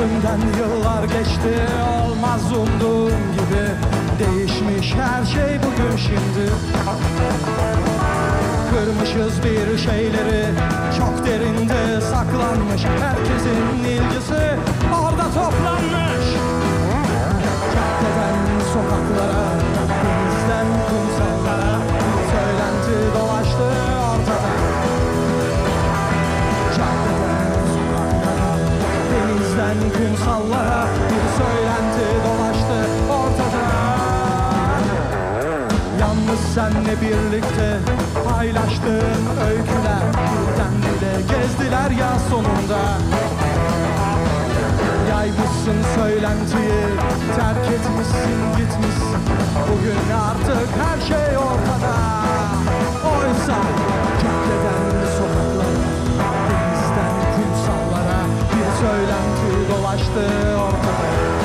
Üstümden yıllar geçti, olmaz umduğum gibi. Değişmiş her şey bugün şimdi. Kırmışız bir şeyleri, çok derinde saklanmış. Herkesin ilgisi orada toplanmış. Caddeden sokaklara, denizden kumsallara, bir söylenti dolaştı ortada. Caddeden sokaklara, denizden kumsallara, bir söylenti dolaştı ortada. Yalnız senle birlikte paylaştığım öyküler birden bile gezdiler ya sonunda. Yaymışsın söylentiyi, terk etmişsin gitmişsin. Bugün artık her şey ortada. Oysa caddeden sokaklara, denizden kumsallara, bir söylenti dolaştı ortada.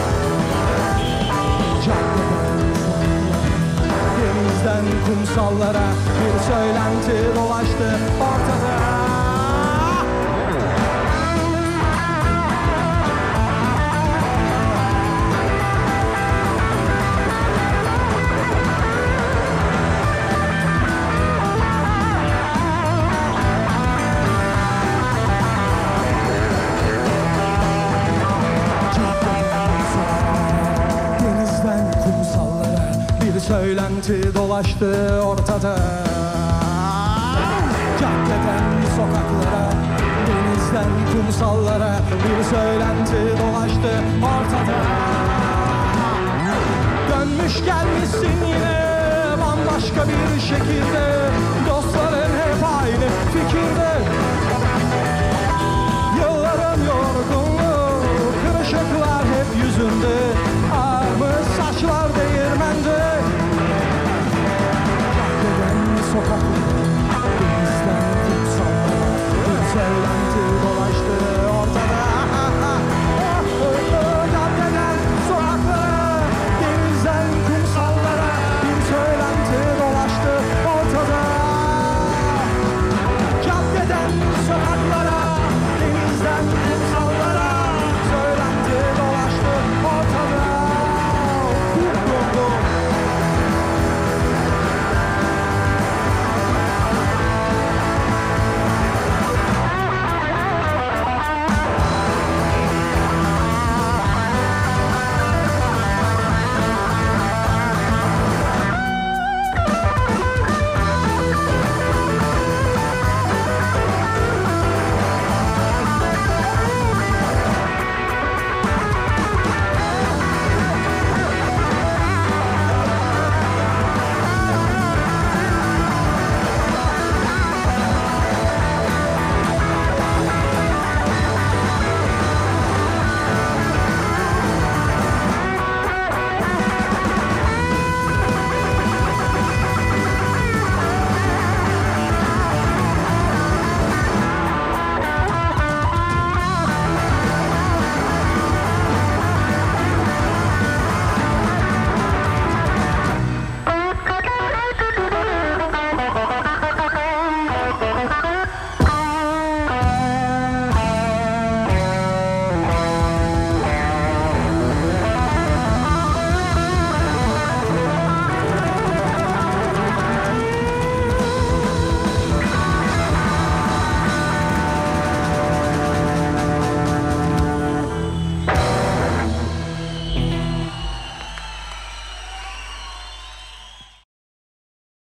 Caddeden sokaklara, denizden kumsallara, bir söylenti dolaştı ortada. Söylenti dolaştı ortada. Caddeden sokaklara, denizden kumsallara, bir söylenti dolaştı ortada. Dönmüş gelmişsin yine bambaşka bir şekilde. Dostların hep aynı fikirde. Yılların yorgunluğu, kırışıklar hep yüzünde. Ağarmış saçlar değirmende. Sokaklara, denizden kumsallara, bir söylenti